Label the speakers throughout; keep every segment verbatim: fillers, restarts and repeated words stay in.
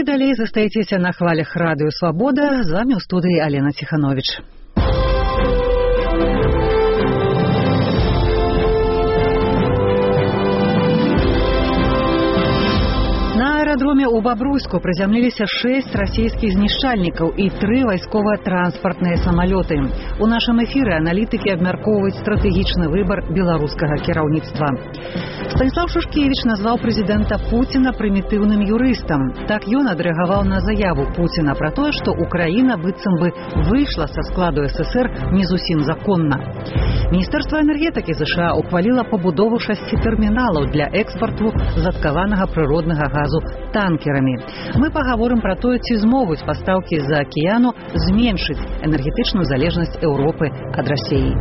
Speaker 1: Вы далей застаецеся на хвалях радыё Свабода. З вами ў студыі Алена Ціханович. На аэродроме ў Бабруйску прызямліліся шэсць расійскіх знішчальнікаў і тры вайсково-транспартныя самалёты. У нашым эфіры аналітыкі абмяркоўваюць стратэгічны выбар беларускага кіраўніцтва. Станіслав Шушкевіч назваў прэзідэнта Пуціна прымітыўным юрыстам. Так ён адрэагаваў на заяву Пуціна пра тое, што Украіна быццам бы выйшла са складу эс эсэр не зусім законна. Міністэрства энергетыкі ЗША ухваліла пабудову шасці тэрміналаў для экспарту заткаванага прыроднага газу танкерамі. Мы пагаворым пра тое, ці змогуць пастаўкі з-за акіяну зменшыць энергетычную залежнасць Еўропы ад Расіі.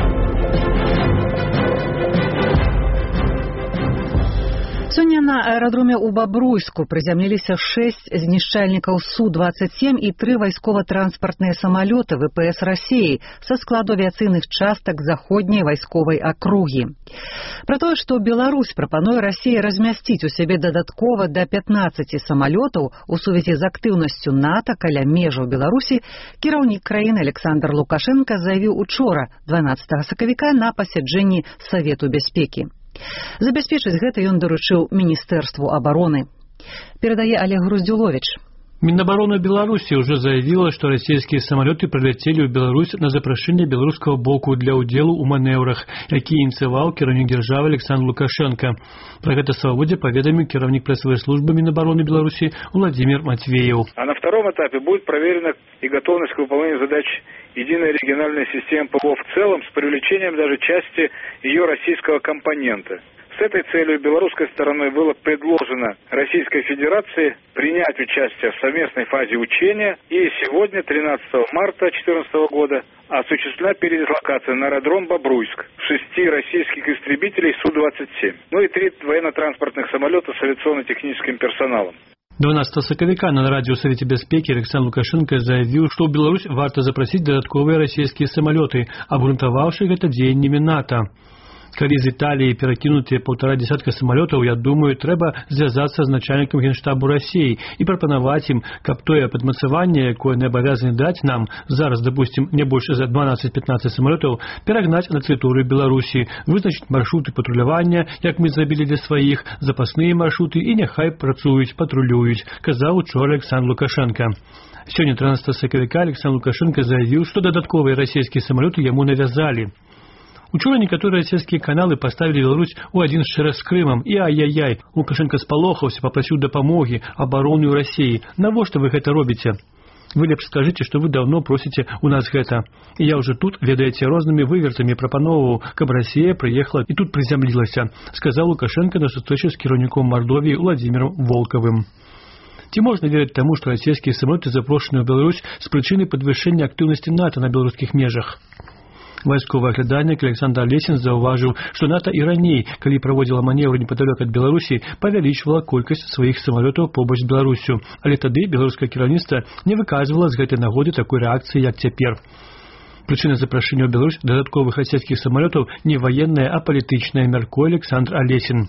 Speaker 1: Сёння на аэрадроме ў Бабруйску прызямліліся шэсць знішчальнікаў Су двадцать семь і тры вайсково-транспартныя самалёты вэ пэ эс Расіі са складу авіяцыйных частак заходняй вайсковай акругі. Пра тое, што Беларусь прапануе Расіі размясціць у сябе дадаткова да пятнаццаці самалётаў у сувязі з актыўнасцю НАТО каля межаў Беларусі, кіраўнік краіны Александр Лукашенко заявіў учора, дванаццатага сакавіка, на пасяджэнні Савету бяспекі. Забяспечыць гэта ён даручыў Міністэрству абароны. Перадае Олег Груздзюлович.
Speaker 2: Минобороны Беларуси уже заявила, что российские самолеты прилетели в Беларусь на запрошение белорусского боку для уделу у маневрах, який инициировал керівник державы Александр Лукашенко. Про это «Свободе» поведомил керівник прессовой службы Минобороны Беларуси Владимир Матвеев.
Speaker 3: А на втором этапе будет проверена и готовность к выполнению задач единой региональной системы ПВО в целом с привлечением даже части ее российского компонента. С этой целью белорусской стороной было предложено Российской Федерации принять участие в совместной фазе учения и сегодня, тринадцатого марта две тысячи четырнадцатого года, осуществлена передислокация на аэродром Бобруйск шести российских истребителей Су двадцать семь, ну и три военно-транспортных самолета с авиационно-техническим персоналом.
Speaker 2: дванаццатага сакавіка на радиосовете бяспекі Александр Лукашенко заявил, что в Беларусь варто запросить додатковые российские самолеты, обґрунтаваўшы гэта дзеяннямі НАТО. Калі з Італіі перакінутыя полтора десятка самолетов, я думаю, трэба звязаться з начальником Генштабу России и прапанаваць им, каб тое падмацаванне, якое они абавязаны даць нам, зараз, допустим, не больше за дванаццаць-пятнаццаць самолетов, перагнаць на тэрыторыю Беларусі, вызначыць маршруты патрулявання, як мы зрабілі для сваіх, запасныя маршруты і няхай працуюць, патрулююць, казаў учора Александр Лукашенко. Сёння, тринадцатого сакавіка, Александр Лукашенко заявил, что додатковые российские самолеты ему навязали. Учора некоторые российские каналы поставили Беларусь у один шэраг с Крымом, и ай-яй-яй, Лукашенко спалохаўся, попросил дапамоги, обороны у России. Навошта вы гэта робіце? Вы лепш скажите, что вы давно просите у нас гэта. И я уже тут, ведаеце, рознымі вывертамі прапановаў, каб Россия приехала и тут приземлилася, сказал Лукашенко на сустрэчы с кіраўніком Мордовии Владимиром Волковым. Ці можна верить тому, что российские самолеты запрошены в Беларусь с причины подвышения активности НАТО на белорусских межах? Вайсковы аглядальнік Александр Лесін заўважыў, што НАТО і раней, калі праводзіла маневры непадалёк ад Беларусі, павялічвала колькасць сваіх самалётаў побач з Беларуссю, але тады беларускае кіраўніцтва не выказвала з гэтай нагоды такой рэакцыі, як цяпер. Прычына запрашэння ў Беларусь дадатковых расійскіх самалётаў не ваенная, а палітычная, мяркуе Александр Алесін.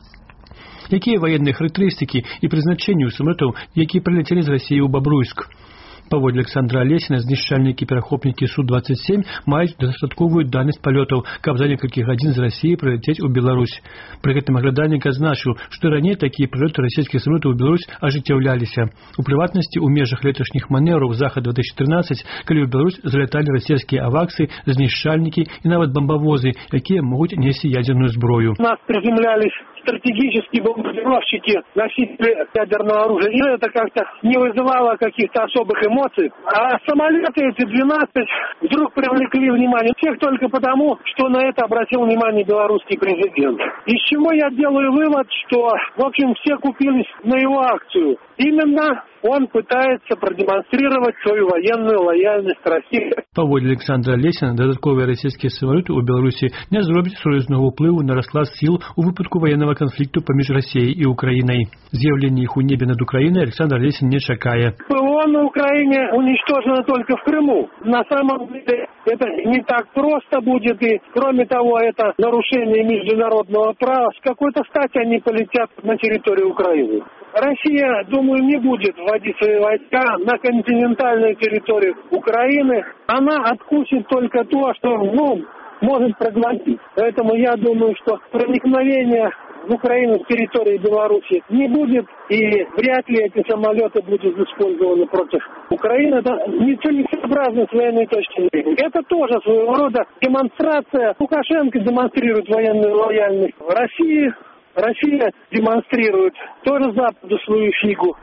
Speaker 2: Якія ваенныя характарыстыкі і прызначэнні ў самалётаў, якія прылецелі з Расіі ў Бабруйск? Паводле Александра Алесіна, знішчальнікі-перахопнікі Су двадцать семь маюць дастатковую дальнасць палётаў, каб за некалькі гадзін з Расіі прылецець у Беларусь. Пры гэтым аглядальнік адзначыў, што раней такія прылёты расійскіх самалётаў у Беларусь ажыццяўляліся. У прыватнасці, у межах леташніх манеўраў захад две тысячи тринадцать, калі ў Беларусь заляталі расійскія аваксы, знішчальнікі і нават бомбавозы, якія могуць несці ядерную зброю.
Speaker 4: Нас приземлялись стратегические бомбардировщики, носители ядерного оружия. И это как-то не вызывало каких-то особых эмоций. А самолеты эти двенадцать вдруг привлекли внимание всех только потому, что на это обратил внимание белорусский президент. Из чего я делаю вывод, что, в общем, все купились на его акцию. Именно он пытается продемонстрировать свою военную лояльность России.
Speaker 2: Паводле Александра Лесіна, додатковые российские самолеты у Беларуси не зробяць сур'ёзнага ўплыву на расклад сил у выпадку военного конфликту паміж Россией и Украиной. З'яўленне их у небе над Украиной Александр Лесін не чакае.
Speaker 4: ПВО ООН на Украине уничтожено только в Крыму. На самом деле это не так просто будет, и кроме того, это нарушение международного права. С какой-то стати они полетят на территорию Украины. Россия, думаю, не будет вводить свои войска на континентальной территории Украины. Она откусит только то, что, ну, может проглотить. Поэтому я думаю, что проникновение в Украину с территории Беларуси не будет, и вряд ли эти самолеты будут использованы против Украины. Это нецелесообразно с военной точки зрения. Это тоже своего рода демонстрация. Лукашенко демонстрирует военную лояльность в России. Россия демонстрирует тоже Западу свою фигу.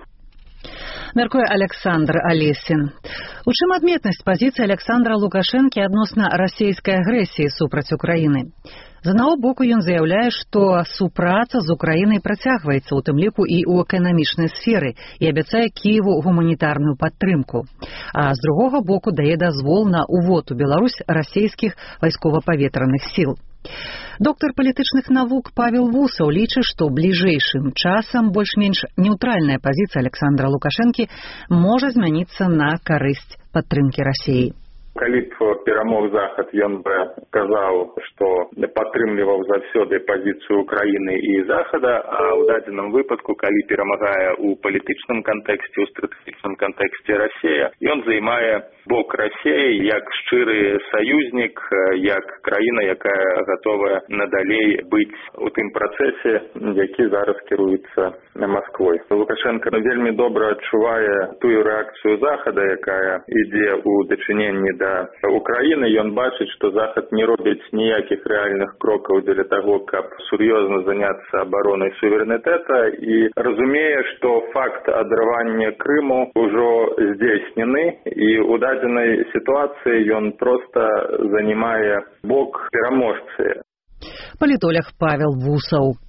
Speaker 1: Мяркуе Александр Алесін. У чым адметнасць пазіцыі Александра Лукашэнкі адносна расійскай агрэсіі супраць Украіны? З аднаго боку ён заяўляе, што супраца з Украінай працягваецца, у тым ліку і ў эканамічнай сферы, і абяцае Кіеву гуманітарную падтрымку. А з другога боку дае дазвол на увод у Беларусь расійскіх вайскова-паветраных сіл. Доктор палітычных навук Павел Вусаў лічыць, што бліжэйшым часам больш-менш нейтральная пазіцыя Александра Лукашэнкі можа змяніцца на карысць падтрымкі Расіі.
Speaker 5: Калі б перамог Захад, ён бы казаў, што падтрымліваў заўсёды пазіцыю Украіны і Захада, а ў дадзеным выпадку, калі перамагае ў палітычным кантэксце, у стратэгічным кантэксце Расія, ён займае бок Расіі як шчыры саюзнік, як краіна, якая гатовая надалей быць у тым працэсе, які зараз кіруецца Масквой. Лукашенко вельмі добра адчувае тую рэакцыю Захада, якая ідзе ў дачыненні да Украины, ён бачыць, што Захад не робіць ніякіх рэальных крокаў для таго, каб сур'ёзна заняцца абаронай суверэнітэта, і разумее, што факт адрывання Крыму ўжо здзейснены, і ў дадзенай сітуацыі ён проста занимае бок пераможцы.
Speaker 1: Палітолог Павел Вусаў.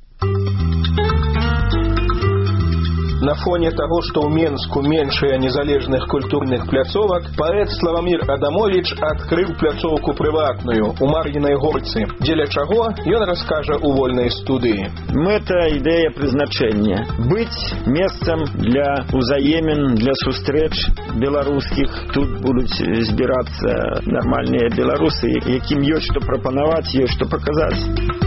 Speaker 6: На фоне того, что у Менску меньше незалежных культурных пляцовак, паэт Славамир Адамович открыл пляцоўку прыватную у Мар'інай горцы, дзеля чаго ён раскажа у вольнай студыі.
Speaker 7: Мэта, ідэя прызначэння. Быць месцам для узаемен, для сустрэч беларускіх. Тут будуць збірацца нармальныя беларусы, якім ёсць што прапанаваць, ёсць што паказаць.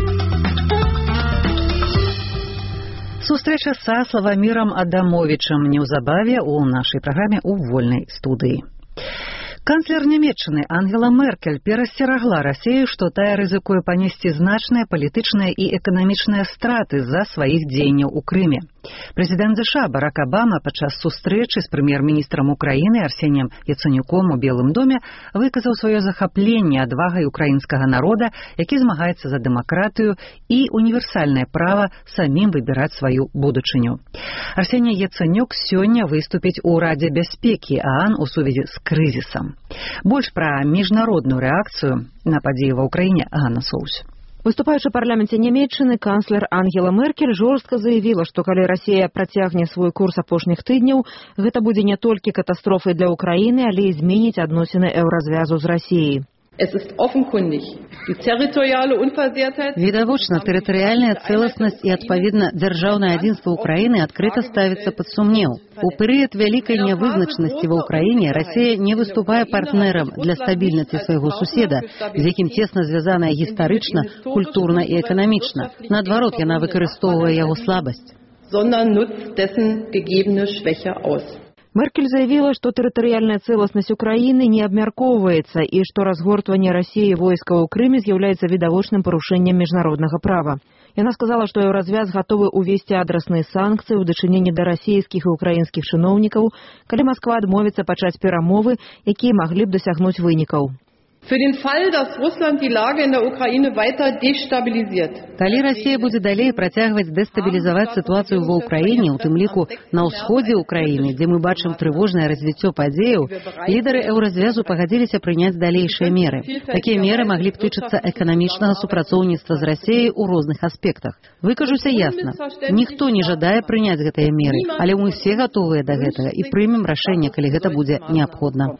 Speaker 1: Сустрэча са Славамірам Адамовічам неўзабаве ў нашай праграме у вольнай студыі. Канцлер Нямецчыны Ангела Меркель перасцерагла Расію, што тая рызыкуе панесці значныя палітычныя і эканамічныя страты з-за сваіх дзеянняў у Крыме. Прэзідэнт ЗША Барак Абама падчас сустрэчы з прэм'ер-міністрам Украіны Арсеніем Яцэнюком у Белым доме выказаў сваё захапленне адвагай украінскага народа, які змагаецца за дэмакратыю і універсальнае права самім выбіраць сваю будучыню. Арсеній Яцэнюк сёння выступіць у Радзе бяспекі ААН у сувязі з крызісам. Больш пра міжнародную рэакцыю на падзеі ва ўкраіне Ганна Соус.
Speaker 8: Выступаючы ў парламенце Нямецчыны, канцлер Ангела Меркель жорстка заявіла, што калі Расія працягне свой курс апошніх тыдняў, гэта будзе не толькі катастрофай для Украіны, але і зменіць адносіны еўразвязу з Расіяй.
Speaker 9: Відавочна, тэрытарыяльная цэласнасць і, адпаведна, дзяржаўнае адзінства ўкраіны адкрыта ставіцца пад сумнеў. У перыяд вялікай нявызначанасці ва ўкраіне Расія не выступае партнерам для стабільнасці свайго суседа, з якім цесна звязаная гістарычна, культурна і эканамічна. Наадварот, яна выкарыстоўвае яго слабасць.
Speaker 8: Меркель заявила, что территориальная целостность Украины не абмяркоўваецца и что разгортванне России войскаў у Крыме з'яўляецца відавочным парушэннем международного права. Яна сказала, что еўразвяз готовы увесці адрасныя санкцыі ў дачыненні да расійскіх і украінскіх чыноўнікаў, калі Москва адмовіцца пачаць перамовы, якія маглі б дасягнуць вынікаў.
Speaker 10: Für den Fall, dass Russland die Lage in der Ukraine weiter destabilisiert.
Speaker 9: Калі Расія будзе далей працягваць дэстабілізаваць сітуацыю ва ўкраіне, у тым ліку на ўсходзе ўкраіны, дзе мы бачым трывожнае развіццё падзеяў, лідары еўразвязу пагадзіліся прыняць далейшыя меры. Такія меры маглі б тычыцца эканамічнага супрацоўніцтва з Расіяй у розных аспектах. Выкажуся ясна, ніхто не жадае прыняць гэтыя меры, але мы все гатовыя да гэтага і прымем рашэнне, калі гэта будзе неабходна.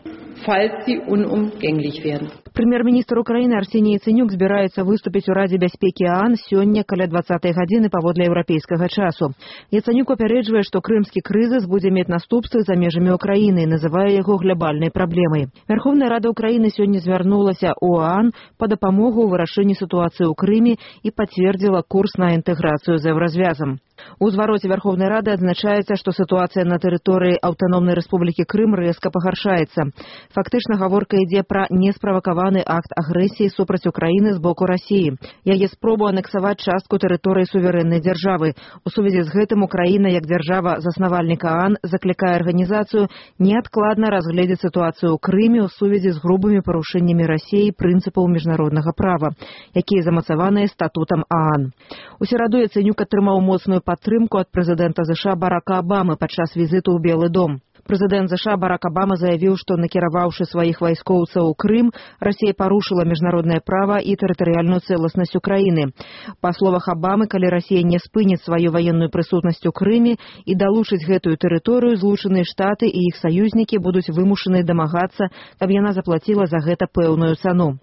Speaker 10: falls sie unumgänglich werden.
Speaker 8: Прэм'ер-міністр Украіны Арсеній Яцэнюк збіраецца выступіць у Радзе бяспекі ААН сёння каля дваццатай гадзіны паводле еўрапейскага часу. Яцэнюк папярэджвае, што крымскі крызіс будзе мець наступствы за межамі Украіны і называе яго глобальнай праблемай. Верховная Рада Украіны сёння звярнулася ў ААН па дапамогу ў вырашэнні сітуацыі ў Крыме і пацвердзіла курс на інтэграцыю з еўразвязам. У звароце Верховнай Рады адзначаецца, што сітуацыя на тэрыторыі Аўтаномнай Рэспублікі Крым рэзка пагаршаецца. Фактычна гаворка ідзе пра несправакаваны акт агрэсіі супраць Украіны з боку Расіі. Яе спробу анексаваць частку тэрыторыі суверэннай дзяржавы. У сувязі з гэтым Украіна, як дзяржава-заснавальнік ААН, заклікае арганізацыю неадкладна разгледзець сітуацыю ў Крыме ў сувязі з грубымі парушэннямі Расіі прынцыпаў міжнароднага права, якія замацаваныя статутам ААН. У сераду Яцэнюк атрымаў моцную падтрымку ад прэзідэнта ЗША Барака Абамы падчас візіту ў Белы дом. Прэзідэнт ЗША Барак Абама заявіў, што накіраваўшы сваіх вайскоўцаў у Крым, Расія парушыла міжнароднае права і тэрытарыяльную цэласнасць Украіны. Па словах Абамы, калі Расія не спыніць сваю ваенную прысутнасць у Крыме і далучыць гэтую тэрыторыю, Злучаныя Штаты і іх саюзнікі будуць вымушаны дамагацца, каб яна заплаціла за гэта пэўную цану.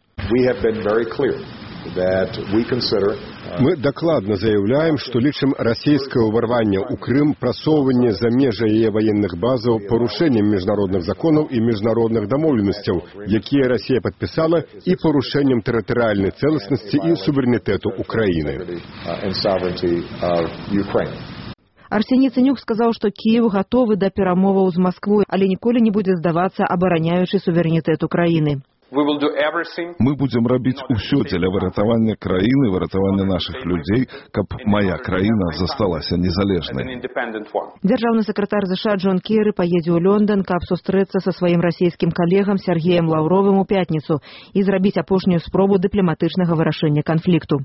Speaker 11: Мы дакладна заяўляем, што лічым расійскае ўварванне ў Крым, прасоўванне за межы яе ваенных базаў парушэннем міжнародных законаў і міжнародных дамоўленасцяў, якія Расія падпісала, і парушэннем тэрытарыяльнай цэласнасці і суверэнітэту Украіны.
Speaker 8: Арсеній Яцэнюк сказаў, што Кіеў гатовы да перамоваў з Масквой, але ніколі не будзе здавацца, абараняючы суверэнітэт Украіны.
Speaker 12: Мы будзем рабіць усё дзеля выратавання краіны, выратавання нашых людзей, каб мая краіна засталася незалежнай.
Speaker 8: Дзяржаўны сакратар ЗША Джон Керры паедзе ў Лондон, каб сустрэцца са сваім расійскім калегам Сергеем Лаўровым у пятніцу і зрабіць апошнюю спробу дыпламатычнага вырашэння канфлікту.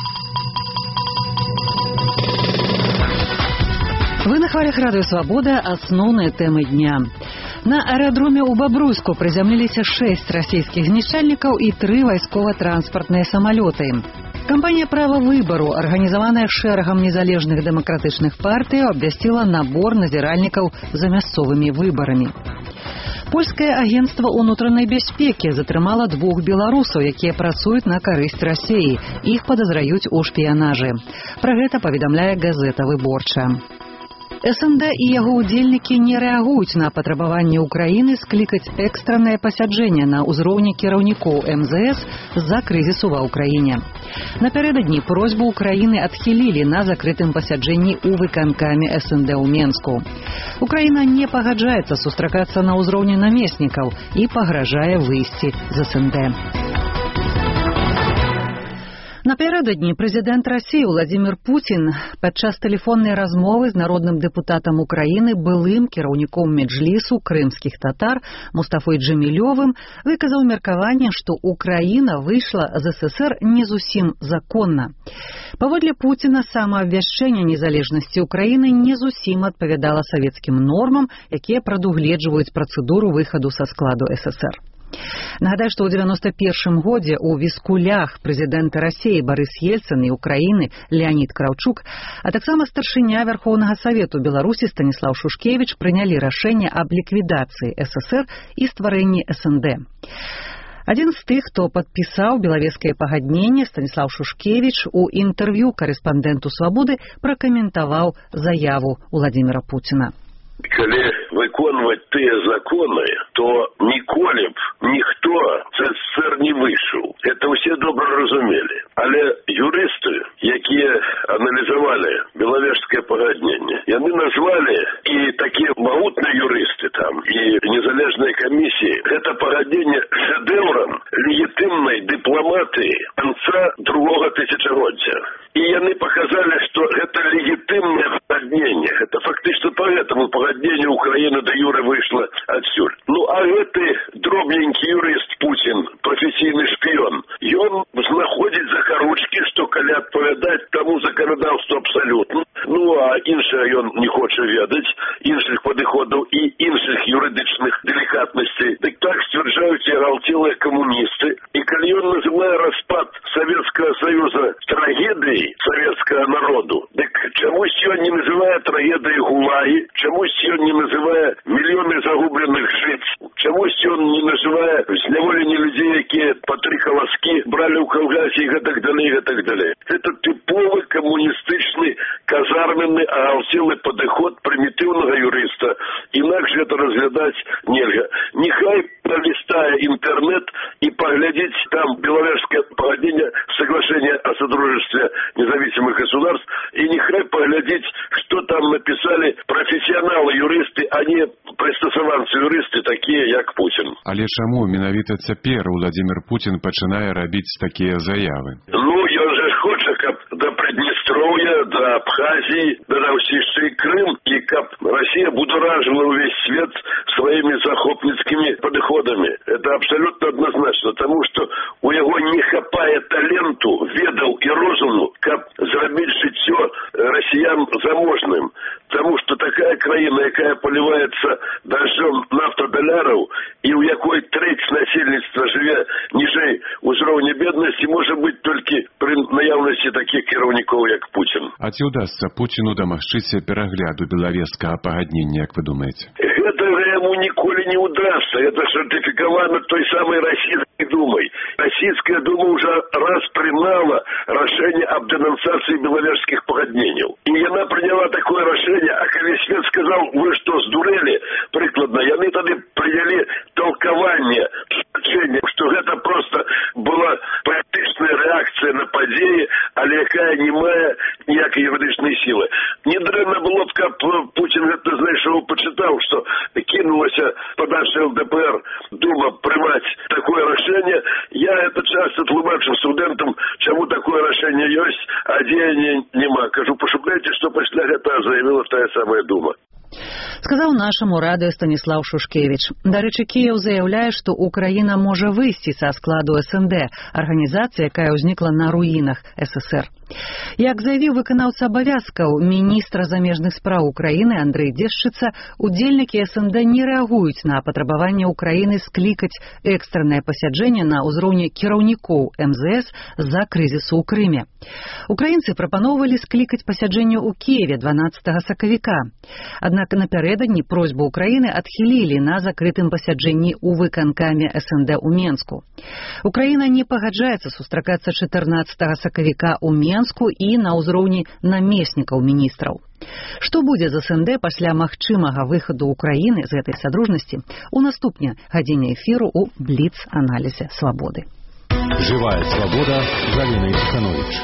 Speaker 1: Вы на хвалях Радыё Свабода. Асноўныя тэмы дня. На аэрадроме ў Бабруйску прызямліліся шэсць расійскіх знішчальнікаў і тры вайскова-транспартныя самалёты. Кампанія «Права выбару», арганізаваная шэрагам незалежных дэмакратычных партый, абвясціла набор назіральнікаў за мясцовымі выбарамі. Польскае агенцтва ўнутранай бяспекі затрымала двух беларусаў, якія працуюць на карысць Расіі. Іх падазраюць у шпіянажы. Пра гэта паведамляе газета «Выборча». СНД і яго ўдзельнікі не рэагуюць на патрабаванне Украіны склікаць экстраннае пасяджэнне на ўзроўні кіраўнікоў МЗС з-за крызісу ва ўкраіне. Напярэдадні просьбу Украіны адхілілі на закрытым пасяджэнні ў выканкаме СНД ў Менску. Украіна не пагаджаецца сустракацца на ўзроўні намеснікаў і пагражае выйсці з СНД. Напярэдадні прэзідэнт Расіі Владзімір Пуцін падчас тэлефоннай размовы з народным дэпутатам Украіны, былым кіраўніком меджлісу крымскіх татар Мустафой Джамілёвым, выказаў меркаванне, што Украіна выйшла з ССР не зусім законна. Паводле Пуціна, самаабвяшчэнне незалежнасці Украіны не зусім адпавядала савецкім нормам, якія прадугледжваюць працэдуру выхаду са складу ССР. Нагадаю, што ў дзевяноста першым годзе ў віскулях прэзідэнта Расіі Барыс Ельцын і Украіны Леонід Краўчук, а таксама старшыня Вярхоўнага Савету Беларусі Станіслаў Шушкевіч прынялі рашэнне аб ліквідацыі ССР і стварэнні СНД. Адзін з тых, хто падпісаў белавежскае пагадненне, Станіслаў Шушкевіч, у інтэрв'ю карэспандэнту «Свабоды» пракаментаваў заяву Владзіміра Пуціна.
Speaker 13: Калі выконваць тыя законы, то ніколі б ніхто з СССР не выйшаў. Это ўсе добра разумелі. Але юрысты, якія аналізавалі белавежскае пагадненне, яны назвалі, і такія магутныя юрысты там, і незалежныя камісіі, гэта пагадненне шэдэўрам легітымнай дыпламатыі канца другога тысячагоддзя. І яны паказалі, што гэта легітымнае пагадненне. Гэта фактычна поэтому пагадненне Украіны да юры выйшла адсюль. Ну, а гэты дробненькі юрыст Пуцін, прафесійны шпіён, ён знаходзіць закаручкі, што калі адпавядаць таму заканадаўству абсалютна. Ну, а іншае ён не хоча ведаць, іншых падыходаў і іншых юрыдычных делікатнасцей. Дык так сцвярджаюць агалцелыя камуністы. І калі ён называе распад Савецкага Саюза трагедыяй савецкага народу, дык чамусь ён не называе трагедыяй ГУЛАГі, чамусь ён не называе мільёны загубленых жыць, Чамусь ён не называе зняволення людзей, якія па тры каласкі бралі ў калгасе і гэтак далей, гэтак далей. Это тыповы камуністычны, казарменны, агалцелы падыход прымітыўнага юрыста. Інакш гэта разглядаць нельга. Нехай пролистая интернет и поглядеть там беловежское погодение соглашение о содружестве независимых государств, и нехай поглядеть, что там написали профессионалы-юристы, а не пристосованцы-юристы, такие, як Путин.
Speaker 14: Але чаму менавіта цяпер Владимир Путин пачынае рабіць такія заявы?
Speaker 13: Ну, ён же хоча, каб до Приднестровья, до Абхазии, до Новосибирска и Крым, и каб Россия будоражила весь свет своими захопницкими подходами. Это абсолютно однозначно, потому что у него не хапае таленту, ведал и розуму, каб зрабіць жыццё россиян заможным. Потому что такая краина, якая поливается дождем нафтодоляров, и у якой треть насельніцтва живе ніжэй узроўня бедности, может быть только при наявности таких кіраўнікоў, як Путин.
Speaker 14: А ці удастся Путину дамагчыся перагляду белавежскага пагаднення, як вы думаете?
Speaker 13: Это ему николи не удастся. Это сертификовано той самой Российской Думой. Российская Дума уже раз приняла решение об денонсации беловежских погоднений. И она приняла такое решение, а когда свет сказал, вы что, сдурели, прикладно, и они тогда приняли толкование, что это просто была практичная реакция на подеи, але якая не мае ніякай юридичной силы. Недрэнно было б, как Путин это, знаешь, его почитал, что кинулася под наш ЛДПР Дума приймати такое решение. Я это часто тлумачу студентам, чему такое решение есть, а деяния нема. Кажу, пошукайте, что після гэта заявила та самая Дума.
Speaker 1: Сказаў нашаму радыё Станіслаў Шушкевіч. Дарэчы, Кіеў заяўляе, што Украіна можа выйсці са складу эс эн дэ, арганізацыя, якая ўзнікла на руінах эс эс эр. Як заявіў выканаўца абавязкаў міністра замежных спраў Украіны Андрэй Дзешчыца, удзельнікі эс эн дэ не рэагуюць на патрабаванне Украіны склікаць экстраннае пасяджэнне на ўзроўні кіраўнікоў эм зэ эс з-за крызісу ў Крыме. Украінцы прапаноўвалі склікаць пасяджэнне ў Кіеве дванаццатага сакавіка. Аднак напярэдадні просьбу Украіны адхілілі на закрытым пасяджэнні ў выканкаме эс эн дэ ў Менску. Украіна не пагаджаецца сустракацца чатырнаццатага сакавіка ў Менску і на ўзроўні намеснікаў міністраў. Што будзе з эс эн дэ пасля магчымага выхаду Украіны з гэтай садружнасці у наступнай гадзіне эфіру ў Бліц-аналізе свабоды.
Speaker 15: Живая свобода. Галина Иванович.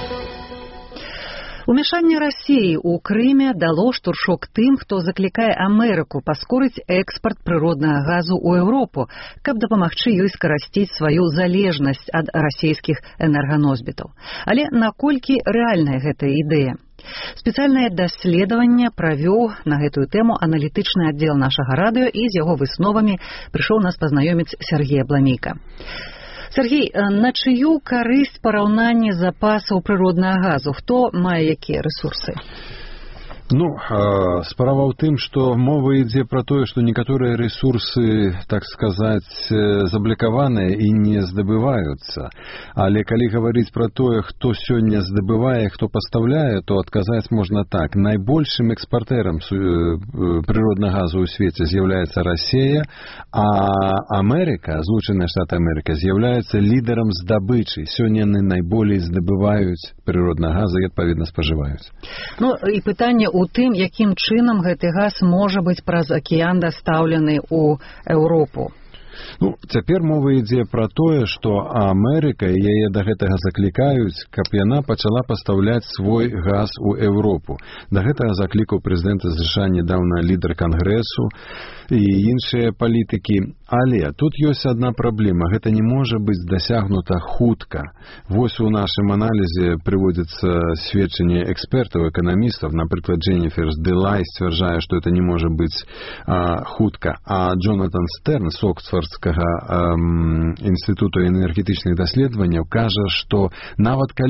Speaker 1: Умешанне Расіі ў Крыме дало штуршок тым, хто заклікае Амерыку паскорыць экспарт прыроднага газу ў Еўропу, каб дапамагчы ёй скарасціць сваю залежнасць ад расійскіх энерганосьбітаў. Але наколькі рэальная гэтая ідэя? Спецыяльнае даследаванне правёў на гэтую тэму аналітычны аддзел нашага радыё, і з яго высновамі прыйшоў нас пазнаёміць Сергей Абламейка. Сергей, на чыю карысць параўнанне запасаў прыроднага газу? Хто мае якія рэсурсы?
Speaker 15: Ну, справа ў тым, што мова ідзе пра тое, што некаторыя рэсурсы, так сказаць, заблокаваныя і не здабываюцца. Але калі гаварыць пра тое, хто сёння здабывае, хто пастаўляе, то адказаць можна так. Найбольшым экспартэрам прыроднага газу ў свеце з'яўляецца Расія, а Амерыка, Злучаныя Штаты Амерыкі, з'яўляецца лідарам здабычы. Сёння яны найболей здабываюць прыроднага газа і, адпаведна, спажываюць.
Speaker 1: Ну, і пытанне у тым, якім чынам гэты газ можа быць праз акіян дастаўлены ў Еўропу.
Speaker 15: Ну, цяпер мова ідзе пра тое, што Амерыка і яе да гэтага заклікаюць, каб яна пачала пастаўляць свой газ у Еўропу. Да гэтага заклікаў прэзідэнт США нядаўна лідар кангрэсу і іншыя палітыкі. Але тут ёсць адна праблема. Гэта не можа быць дасягнута хутка. Вось у нашым аналізе прыводзіцца сведчанне экспертаў, эканамістаў. Напрыклад, Дженніфер Делай сцвярджае, што это не можа быць а, хутка. А Джонатан Стерн з Оксфордскага эм, інстытуту энергетычных даследаванняў кажа, што нават калі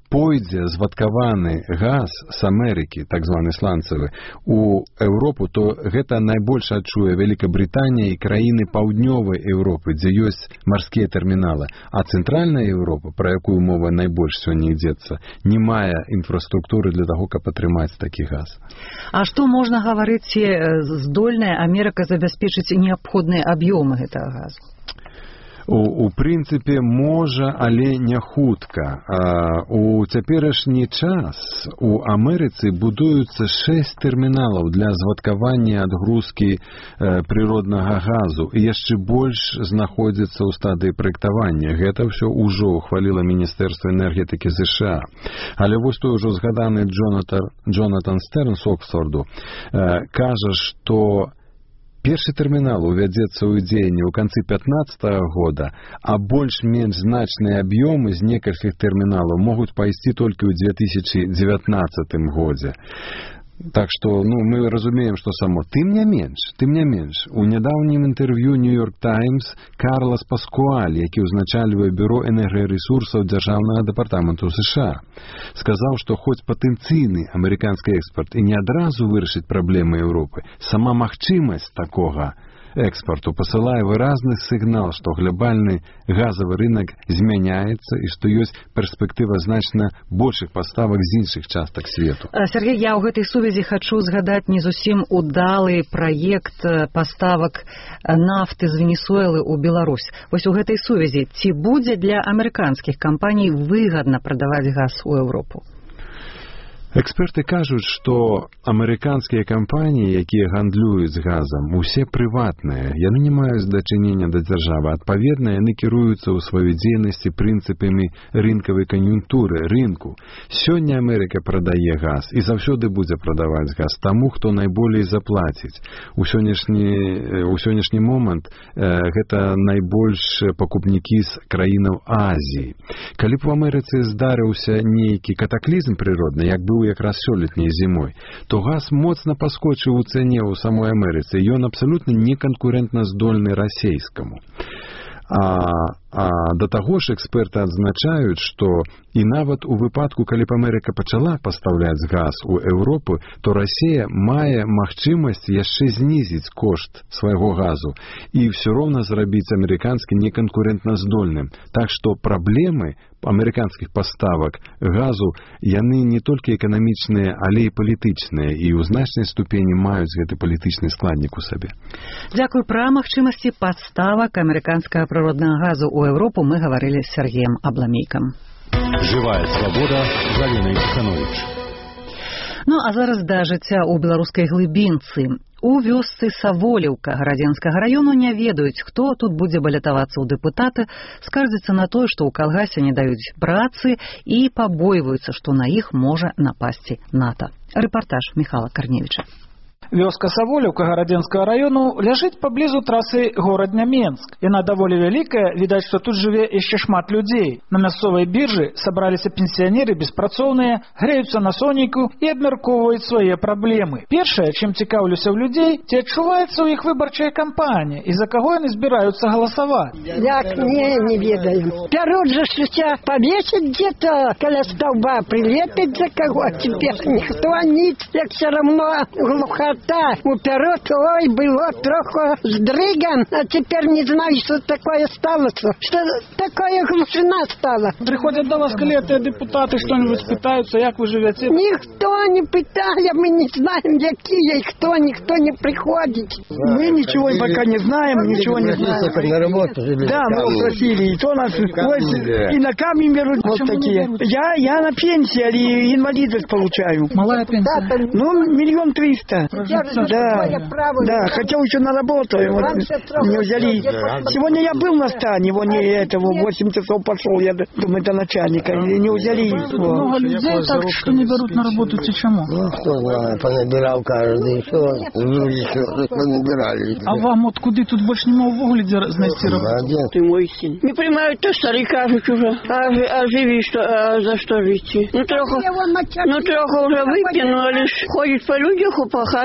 Speaker 15: пойдзе звадкаваны газ з Амерыкі, так званы сланцавы, у Еўропу, то гэта найбольш адчуе Вялікабрытанія і краіны паўднёвай Еўропы, дзе ёсць марскія тэрміналы. А цэнтральная Еўропа, пра якую мова найбольш сёння ідзецца, не мае інфраструктуры для таго, каб атрымаць такі газ.
Speaker 1: А што можна гаварыць, ці здольная Амерыка забяспечыць неабходныя аб'ёмы гэтага газу?
Speaker 15: У, у прынцыпе, можа, але не хутка. А, у цяперашні час у Амерыцы будуюцца шэсць тэрміналаў для звадкавання адгрузкі э, прыроднага газу, і яшчэ больш знаходзіцца ў стадыі праектавання. Гэта ўсё ўжо ухваліла Міністэрства энергетыкі ЗША. Але вось той ужо згаданы Джонатан, Джонатан Стерн з Оксфорду э, кажа, што першы тэрмінал увядзецца ў дзеянне ў канцы пятнаццатага года, а больш-менш значныя аб'ёмы з некалькіх тэрміналаў могуць пайсці толькі ў две тысячы дзевятнаццатым годзе. Так што, ну, мы разумеем, што само. Тым не менш, тым не менш, у нядаўнім інтэрв'ю Нью-Йорк Таймс Карлас Паскуаль, які ўзначальвае бюро энергарэсурсаў Дзяржаўнага дэпартаменту США, сказаў, што хоць патэнцыйны амерыканскі экспарт і не адразу вырашыць праблемы Еўропы, сама магчымасць такога экспорту пасылае выразны сігнал, што глобальны газавы рынок змяняецца і што ёсць перспектыва значна большых паставак з іншых частак свету.
Speaker 1: Сергей, я ў гэтай сувязі хачу згадаць не зусім удалы праект паставак нафты з Венесуэлы ў Беларусь. Вось у гэтай сувязі ці будзе для амерыканскіх кампаній выгадна прадаваць газ у Еўропу?
Speaker 15: Эксперты кажуць, што амерыканскія кампаніі, якія гандлююць газам, усе прыватныя, яны не маюць дачынення да дзяржавы. Адпаведна, яны кіруюцца ў сваёй дзейнасці прынцыпамі рынкавай кан'юнктуры, рынку. Сёння Амерыка прадае газ і заўсёды будзе прадаваць газ таму, хто найболей заплаціць. У сённяшні, у сённяшні момант э, гэта найбольш пакупнікі з краінаў Азіі. Калі б у Амерыцы здарыўся нейкі катаклізм прыродны, як быў якраз сёлетняй зімой, то газ моцна паскочыў у цане ў самой Амерыцы, і ён абсалютна неканкурэнтна здольны расейскаму. А, а да таго ж эксперты адзначаюць, што і нават у выпадку, калі б Амерыка пачала пастаўляць газ у Еўропу, то Расія мае магчымасць яшчэ знізіць кошт свайго газу і ўсё роўна зрабіць амерыканскі неканкурэнтна здольным. Так што праблемы амерыканскіх паставак газу, яны не толькі эканамічныя, але і палітычныя, і ў значнай ступені маюць гэты палітычны складнік у сабе.
Speaker 1: Дзякуй. Пра магчымасці паставак амерыканскага прыроднага газу ў Еўропу мы гаварылі з Сергеем Абламейкам.
Speaker 16: Жывая свабода з Аленай Цеханович.
Speaker 1: Ну, а зараз да жыцця ў беларускай глыбінцы. У вёсцы Саволіўка Гарадзенскага раёну не ведаюць, хто тут будзе балятавацца ў дэпутаты, скардзяцца на тое, што ў калгасе не даюць працы і пабойваюцца, што на іх можа напасці НАТО. Рэпартаж Міхала Карневіча.
Speaker 17: Вёска Саволіўка Гарадзенскага раёну ляжыць паблізу трасы горад-Няменск. Яна даволі вялікая, відаць, што тут жыве яшчэ шмат людзей. На мясцовай біржы сабраліся пенсіянеры беспрацоўныя, грэюцца на сонейку і абмяркоўваюць свае праблемы. Першае, чым цікаўлюся ў людзей, ці адчуваецца ў іх выбарчая кампанія і за каго яны збіраюцца галасаваць.
Speaker 18: Як не, не ведаем. Пярот же шуся павесіць где-то каля стаўба, прилепіць за каго, цяпер ніхто ніц, як все равно глухота. Уперед, ой, было троху сдрыган, а теперь не знаю, что такое стало, что такое глушина стала.
Speaker 17: Приходят до вас клетые депутаты, что-нибудь пытаются, как вы живете?
Speaker 18: Никто не пытает, мы не знаем, какие, и кто, никто не приходит.
Speaker 19: Мы ничего пока не знаем, ничего не знаем. На работу, да, мы просили, и то нас и на камень берут вот такие. Я, я на пенсии, или инвалидность получаю.
Speaker 17: Малая пенсия?
Speaker 19: Ну, миллион триста. Да, да, хотел еще на работу, вот, не взяли. Сегодня я был на стане, его не этого, восемь часов пошел, я думаю, до начальника, и не взяли.
Speaker 17: Много людей так, что не берут на работу, ты чему?
Speaker 19: Ну, что, понабирал каждый, еще, еще понабирали.
Speaker 17: А вам вот куда тут больше не могу в угле знайти работу?
Speaker 18: Ты мой сын. Не понимаю, то старый кажут уже, а, а живи, что, а за что жить? Ну, троху, ну, троху уже выпьяну, а лишь ходит по людях, по хатам.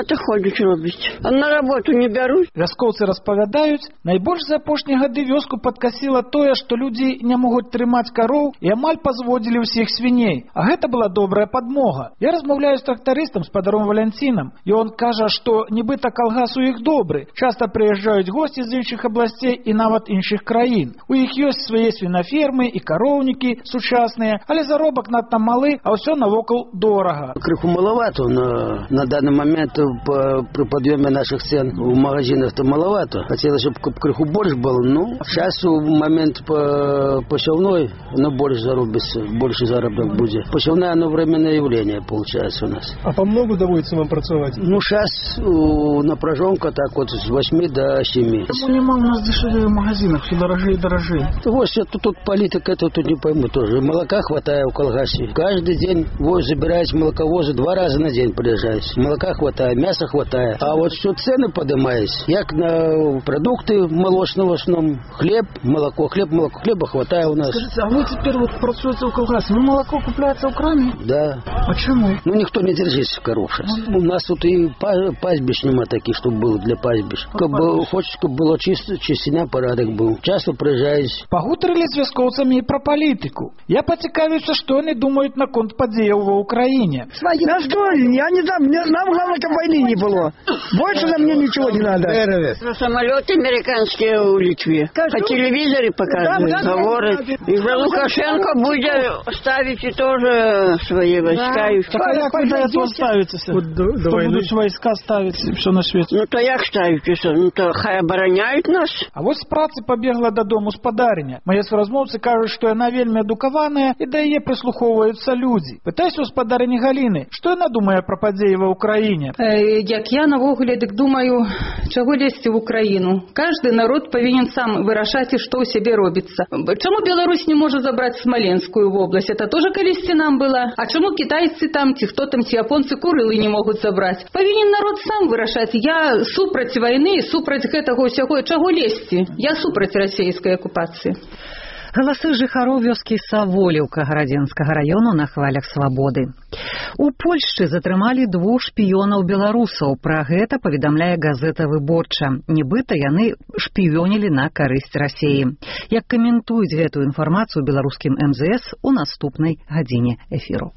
Speaker 18: работа ходить робить. А на работу не бярусь.
Speaker 17: Вяскоўцы распавядаюць, найбольш за апошнія гады вёску падкасіла тое, што людзі не могуць трымаць кароў і амаль пазводзілі ўсіх свіней. А гэта была добрая падмога. Я размаўляю з трактарыстам, спадаром Валянцінам, і он кажа, што нібыта калгас у іх добры. Часта прыязджаюць госці з іншых абласцей і нават іншых краін. У іх ёсць свае свінафермы і кароўнікі сучасныя, але заробак надта малы, а ўсё навокал дорага.
Speaker 20: Крыху маловато на, на данный момент по, при подъеме наших цен в магазинах-то маловато. Хотелось, чтобы крыху больше было, но сейчас в момент по посевной, оно больше зарубится, больше заработок будет. Посевная, оно временное явление получается у нас.
Speaker 21: А по много доводится вам pracować?
Speaker 20: Ну, сейчас напряженка так вот с восьми до семи.
Speaker 21: Почему нема у нас дешевле в магазинах, все дорожее и дорожее?
Speaker 20: Вот, тут, тут политика, это тут не пойму тоже. Молока хватает в колгасе. Каждый день воз забирается, молоковозы два раза на день приезжают. Молока хватает, мяса хватает. А вот что цены поднимаются, як на продукты молочного в основном, хлеб, молоко, хлеб, молоко, хлеба хватает у нас.
Speaker 21: Скажите, а вы теперь вот працуете в колгасе, ну молоко купляется в кране?
Speaker 20: Да.
Speaker 21: Почему?
Speaker 20: Ну никто не держится в коров сейчас. Mm-hmm. У нас тут и пастбищ нема таких, чтобы было для пастбищ. Как бы хочется, чтобы было чисто, чистина, порядок был. Часто приезжаете.
Speaker 17: Пагутарылі з вяскоўцамі і пра палітыку. Я пацікавіўся, што яны думаюць наконт падзеяў ва Украине.
Speaker 19: На что? Я не знаю, нам главное, чтобы войны не было. Больше нам мне ничего не надо.
Speaker 18: Самолеты американские у Литве. По телевизоре показывают, говорят. И за Лукашенко будет ставить и тоже свои войска.
Speaker 17: Так а як вы до этого ставитесь? Что будут войска ставить все на свете?
Speaker 18: Ну то як ставитесь? Ну то хай обороняют нас.
Speaker 17: А вот з працы побегла дадому спадарня. Мае суразмоўцы кажуць, што яна вельмі адукаваная і да яе прыслухоўваюцца людзі. Пытаюся у спадарні Галіны, што яна думае пра падзеі ва Ўкраіне.
Speaker 22: Э, як я навогуле дык думаю, чаго лезці в Украину. Каждый народ повинен сам вырашаць, што ў сябе робіцца. Чаму Беларусь не можа забраць Смоленскую область? Это тоже калісьці нам было. А чаму китайцы там, ці хто там, ці японцы Курылы не могуць забраць? Павінен народ сам вырашаць. Я супраць вайны, супраць гэтага ўсяго. Чаго лезці? Я супраць расійскай акупацыі.
Speaker 1: Галасы жыхароў вёскі Саволіўка Гарадзенскага раёну на хвалях свабоды. У Польшчы затрымалі двух шпіёнаў беларусаў. Пра гэта паведамляе газета «Выборча». Нібыта яны шпіёнілі на карысць Расіі. Як каментуюць гэтую інфармацыю беларускім эм зэ эс у наступнай гадзіне эфіру.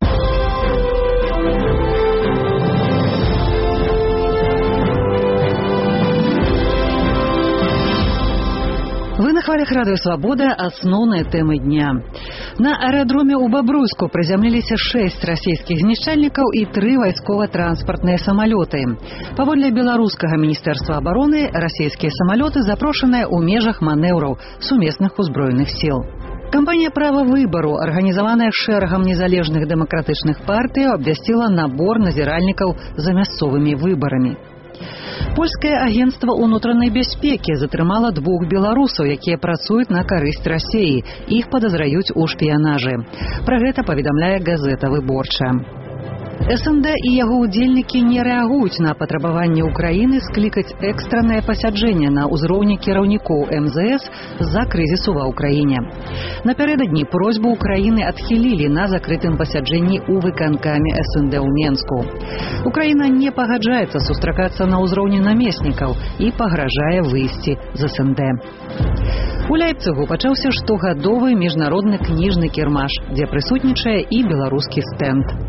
Speaker 1: Вы на хвалях радыё «Свабода» асноўныя тэмы дня. На аэрадроме ў Бабруйску прызямліліся шэсць расійскіх знішчальнікаў і тры вайскова-транспартныя самалёты. Паводле беларускага міністэрства абароны, расійскія самалёты запрошаныя ў межах манеўраў сумесных узброеных сіл. Кампанія «Права выбару», арганізаваная шэрагам незалежных дэмакратычных партый, абвясціла набор назіральнікаў за мясцовымі выбарамі. Польскае агенцтва ўнутранай бяспекі затрымала двух беларусаў, якія працуюць на карысць Расіі. Іх падазраюць у шпіянажы. Пра гэта паведамляе газета «Выборча». эс эн дэ і яго ўдзельнікі не рэагуюць на патрабаванне Украіны склікаць экстраннае пасяджэнне на ўзроўні кіраўнікоў эм зэ эс з-за крызісу ва Ўкраіне. Напярэдадні просьбу Украіны адхілілі на закрытым пасяджэнні ў выканкаме эс эн дэ ў Менску. Украіна не пагаджаецца сустракацца на ўзроўні намеснікаў і пагражае выйсці з эс эн дэ. У Ляйпцыгу пачаўся штогадовы міжнародны кніжны кірмаш, дзе прысутнічае і беларускі стэнд.